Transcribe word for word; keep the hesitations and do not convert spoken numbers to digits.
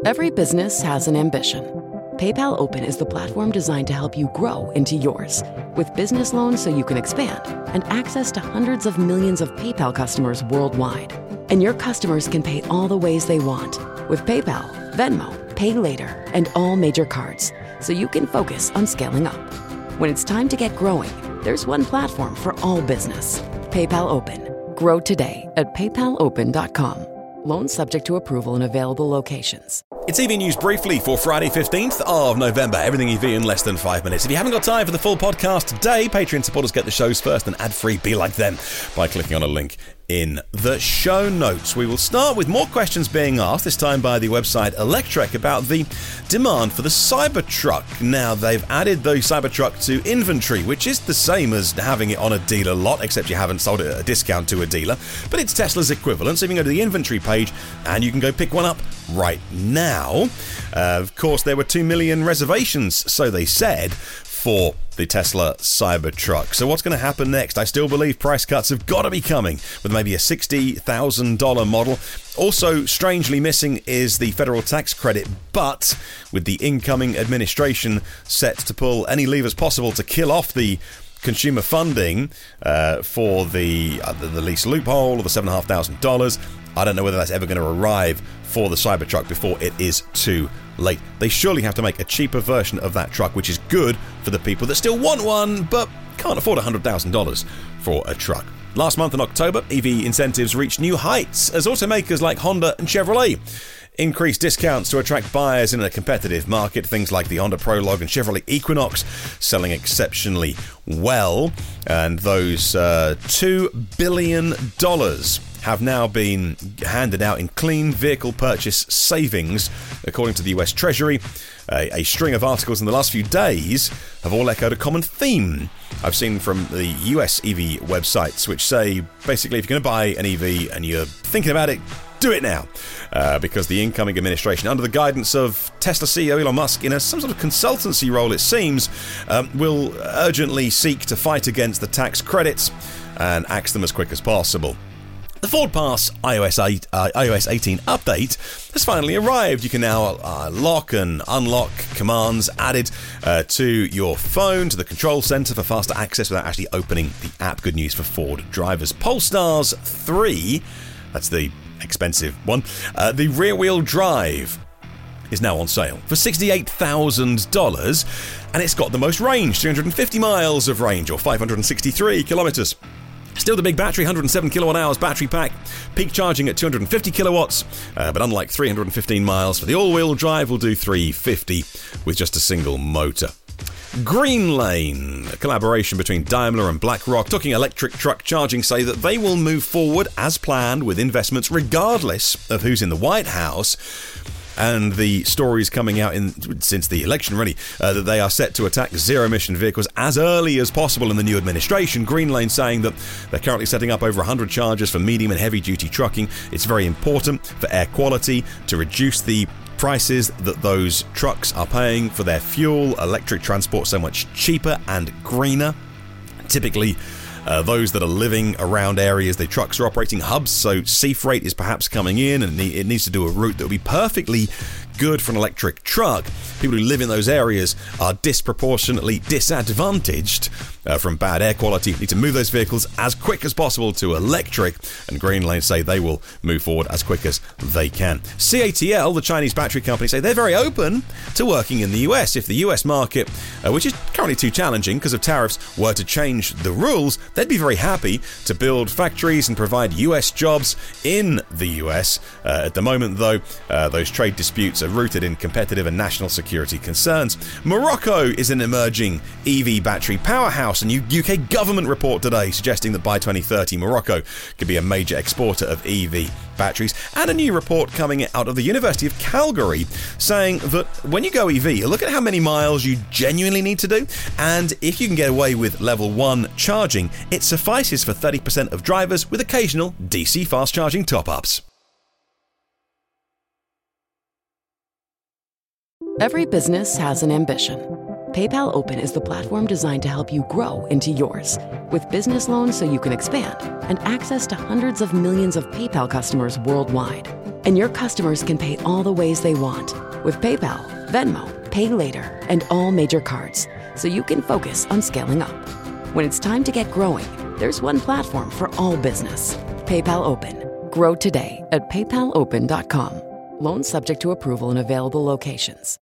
Every business has an ambition. PayPal Open is the platform designed to help you grow into yours. With business loans so you can expand and access to hundreds of millions of PayPal customers worldwide. And your customers can pay all the ways they want with PayPal, Venmo, Pay Later, and all major cards, so you can focus on scaling up. When it's time to get growing, there's one platform for all business. PayPal Open. Grow today at paypal open dot com. Loans subject to approval in available locations. It's E V News Briefly for Friday fifteenth of November. Everything E V in less than five minutes. If you haven't got time for the full podcast today, Patreon supporters get the shows first and ad-free. Be like them by clicking on a link in the show notes. We will start with more questions being asked, this time by the website Electrek, about the demand for the Cybertruck. Now, they've added the Cybertruck to inventory, which is the same as having it on a dealer lot, except you haven't sold it at a discount to a dealer. But it's Tesla's equivalent, so you can go to the inventory page and you can go pick one up right now. Uh, of course, there were two million reservations, so they said, for the Tesla Cybertruck. So what's going to happen next? I still believe price cuts have got to be coming, with maybe a sixty thousand dollars model. Also, strangely missing is the federal tax credit, but with the incoming administration set to pull any levers possible to kill off the consumer funding uh, for the, uh, the the lease loophole or the seven thousand five hundred dollars, I don't know whether that's ever going to arrive for the Cybertruck before it is too late. They surely have to make a cheaper version of that truck, which is good for the people that still want one but can't afford one hundred thousand dollars for a truck. Last month in October, E V incentives reached new heights as automakers like Honda and Chevrolet increased discounts to attract buyers in a competitive market. Things like the Honda Prologue and Chevrolet Equinox selling exceptionally well, and those uh, two billion dollars have now been handed out in clean vehicle purchase savings, according to the U S Treasury. A, a string of articles in the last few days have all echoed a common theme I've seen from the U S E V websites, which say, basically, if you're going to buy an E V and you're thinking about it, do it now, uh, because the incoming administration, under the guidance of Tesla C E O Elon Musk in a, some sort of consultancy role, it seems, um, will urgently seek to fight against the tax credits and axe them as quick as possible. The Ford Pass iOS eight, uh, iOS eighteen update has finally arrived. You can now uh, lock and unlock commands added uh, to your phone, to the control center for faster access without actually opening the app. Good news for Ford drivers. Polestars three, that's the expensive one, uh, the rear-wheel drive is now on sale for sixty-eight thousand dollars, and it's got the most range, three hundred fifty miles of range, or five hundred sixty-three kilometers. Still the big battery, one hundred seven kilowatt hours battery pack, peak charging at two hundred fifty kilowatts, uh, but unlike three hundred fifteen miles for the all-wheel drive, will do three hundred fifty with just a single motor. Green Lane, a collaboration between Daimler and BlackRock, talking electric truck charging, say that they will move forward as planned with investments regardless of who's in the White House. And the stories coming out in since the election, really, uh, that they are set to attack zero-emission vehicles as early as possible in the new administration. Green Lane saying that they're currently setting up over one hundred chargers for medium and heavy-duty trucking. It's very important for air quality to reduce the prices that those trucks are paying for their fuel. Electric transport so much cheaper and greener. Typically, Uh, those that are living around areas the trucks are operating hubs, so sea freight is perhaps coming in and it needs to do a route that would be perfectly good for an electric truck. People who live in those areas are disproportionately disadvantaged uh, from bad air quality. Need to move those vehicles as quick as possible to electric, and Green Lane say they will move forward as quick as they can. C A T L, the Chinese battery company, say they're very open to working in the U S. If the U S market, uh, which is currently too challenging because of tariffs, were to change the rules, they'd be very happy to build factories and provide U S jobs in the U S. Uh, at the moment, though, uh, those trade disputes are rooted in competitive and national security concerns. Morocco is an emerging E V battery powerhouse. A new U K government report today suggesting that by twenty thirty, Morocco could be a major exporter of E V batteries. And a new report coming out of the University of Calgary saying that when you go E V, look at how many miles you genuinely need to do, and if you can get away with level one charging, it suffices for thirty percent of drivers with occasional D C fast charging top-ups. Every business has an ambition. PayPal Open is the platform designed to help you grow into yours. With business loans so you can expand and access to hundreds of millions of PayPal customers worldwide. And your customers can pay all the ways they want with PayPal, Venmo, Pay Later, and all major cards, so you can focus on scaling up. When it's time to get growing, there's one platform for all business. PayPal Open. Grow today at paypal open dot com. Loans subject to approval in available locations.